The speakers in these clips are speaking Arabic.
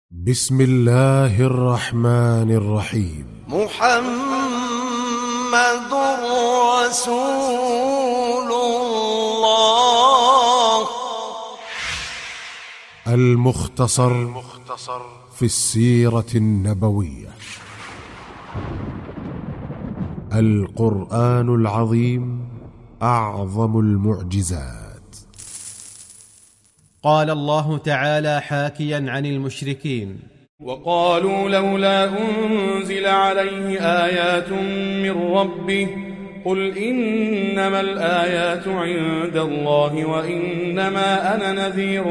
بسم الله الرحمن الرحيم. محمد رسول الله. المختصر في السيرة النبوية. القرآن العظيم أعظم المعجزات. قال الله تعالى حاكيا عن المشركين: وقالوا لولا أنزل عليه آيات من ربه قل إنما الآيات عند الله وإنما أنا نذير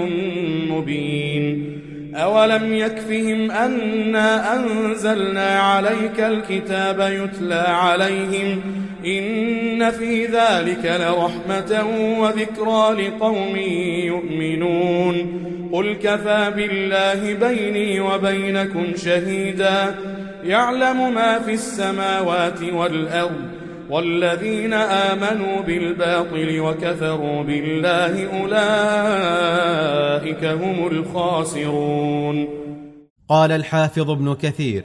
مبين. أولم يكفهم أنا أنزلنا عليك الكتاب يتلى عليهم إن في ذلك لرحمة وذكرى لقوم يؤمنون. قل كفى بالله بيني وبينكم شهيدا يعلم ما في السماوات والأرض والذين آمنوا بالباطل وكفروا بالله أولئك هم الخاسرون. قال الحافظ ابن كثير: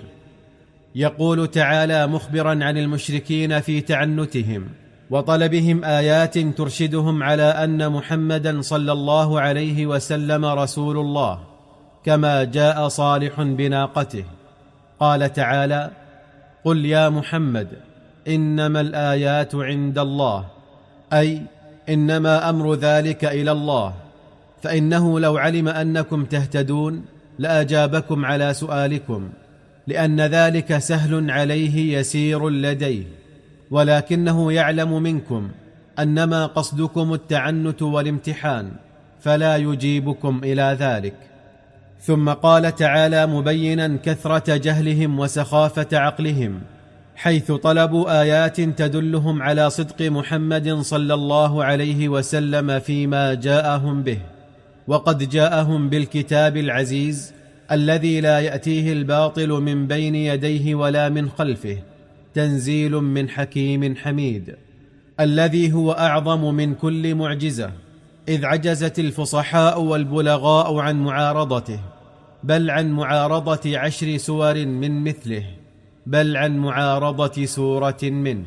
يقول تعالى مخبرا عن المشركين في تعنتهم وطلبهم آيات ترشدهم على أن محمدا صلى الله عليه وسلم رسول الله كما جاء صالح بناقته. قال تعالى: قل يا محمد إنما الآيات عند الله، أي إنما أمر ذلك إلى الله، فإنه لو علم أنكم تهتدون لأجابكم على سؤالكم، لأن ذلك سهل عليه يسير لديه، ولكنه يعلم منكم أنما قصدكم التعنت والامتحان فلا يجيبكم إلى ذلك. ثم قال تعالى مبينا كثرة جهلهم وسخافة عقلهم، حيث طلبوا آيات تدلهم على صدق محمد صلى الله عليه وسلم فيما جاءهم به، وقد جاءهم بالكتاب العزيز الذي لا يأتيه الباطل من بين يديه ولا من خلفه، تنزيل من حكيم حميد، الذي هو أعظم من كل معجزة، إذ عجزت الفصحاء والبلغاء عن معارضته، بل عن معارضة 10 سور من مثله، بل عن معارضة سورة منه.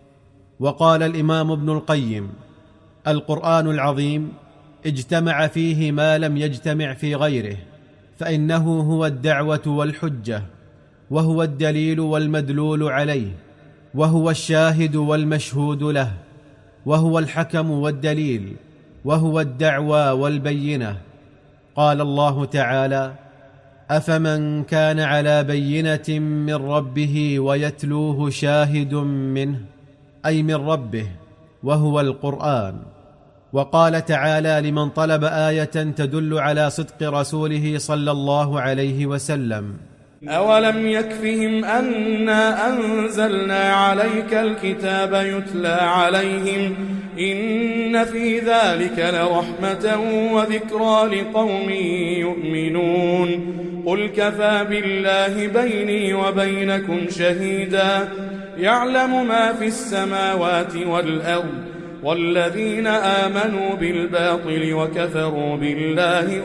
وقال الإمام ابن القيم: القرآن العظيم اجتمع فيه ما لم يجتمع في غيره، فإنه هو الدعوة والحجة، وهو الدليل والمدلول عليه، وهو الشاهد والمشهود له، وهو الحكم والدليل، وهو الدعوى والبينة. قال الله تعالى: أفمن كان على بينة من ربه ويتلوه شاهد منه، أي من ربه، وهو القرآن. وقال تعالى لمن طلب آية تدل على صدق رسوله صلى الله عليه وسلم: أولم يكفهم أنا أنزلنا عليك الكتاب يتلى عليهم إن في ذلك لرحمة وذكرى لقوم يؤمنون. قل كفى بالله بيني وبينكم شهيدا يعلم ما في السماوات والأرض والذين آمنوا بالباطل وكفروا بالله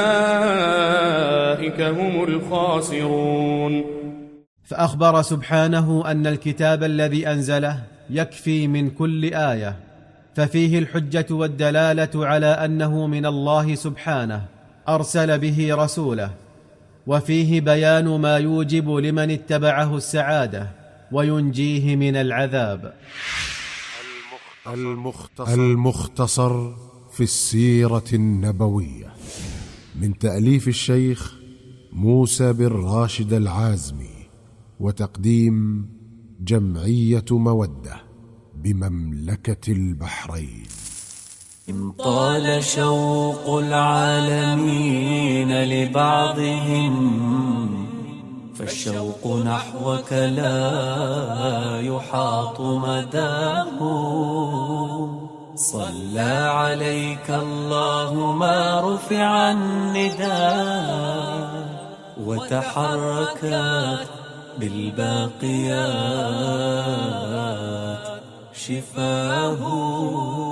أولئك هم الخاسرون. فأخبر سبحانه أن الكتاب الذي أنزله يكفي من كل آية، ففيه الحجة والدلالة على أنه من الله سبحانه أرسل به رسوله، وفيه بيان ما يوجب لمن اتبعه السعادة وينجيه من العذاب. المختصر في السيرة النبوية، من تأليف الشيخ موسى بن راشد العازمي، وتقديم جمعية مودة بمملكة البحرين. إن طال شوق العالمين لبعضهم فالشوق نحوك لا يحاط مداه. صلى عليك الله ما رفع النداء وتحركت بالباقيات شفاه.